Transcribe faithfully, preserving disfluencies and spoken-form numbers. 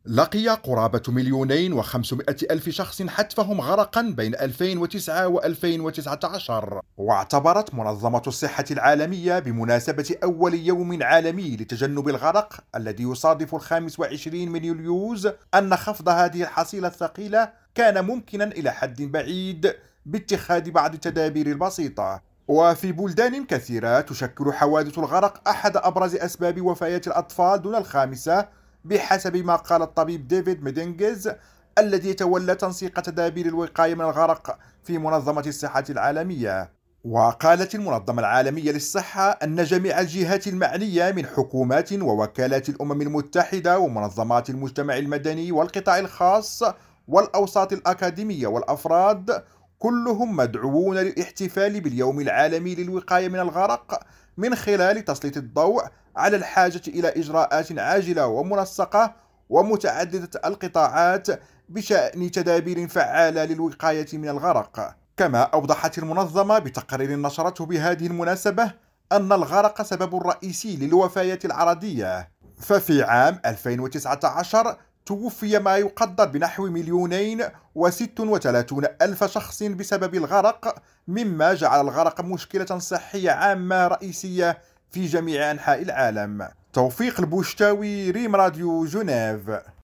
لقي قرابة مليونين وخمسمائة ألف شخص حتفهم غرقا بين ألفين وتسعة و ألفين وتسعة عشر. واعتبرت منظمة الصحة العالمية بمناسبة أول يوم عالمي لتجنب الغرق الذي يصادف الخامس والعشرين من يوليوز أن خفض هذه الحصيلة الثقيلة كان ممكنا إلى حد بعيد باتخاذ بعض التدابير البسيطة. وفي بلدان كثيرة تشكل حوادث الغرق أحد أبرز أسباب وفيات الأطفال دون الخامسة، بحسب ما قال الطبيب ديفيد ميدينغز الذي يتولى تنسيق تدابير الوقاية من الغرق في منظمة الصحة العالمية. وقالت المنظمة العالمية للصحة أن جميع الجهات المعنية من حكومات ووكالات الأمم المتحدة ومنظمات المجتمع المدني والقطاع الخاص والأوساط الأكاديمية والأفراد كلهم مدعوون للاحتفال باليوم العالمي للوقاية من الغرق، من خلال تسليط الضوء على الحاجة إلى إجراءات عاجلة ومنسقة ومتعددة القطاعات بشأن تدابير فعالة للوقاية من الغرق. كما أوضحت المنظمة بتقرير نشرته بهذه المناسبة أن الغرق سبب رئيسي للوفيات العرضية، ففي عام ألفين وتسعة عشر توفي ما يقدر بنحو مليونين وست وثلاثون ألف شخص بسبب الغرق، مما جعل الغرق مشكلة صحية عامة رئيسية في جميع أنحاء العالم. توفيق البوشتاوي، ريم راديو جنيف.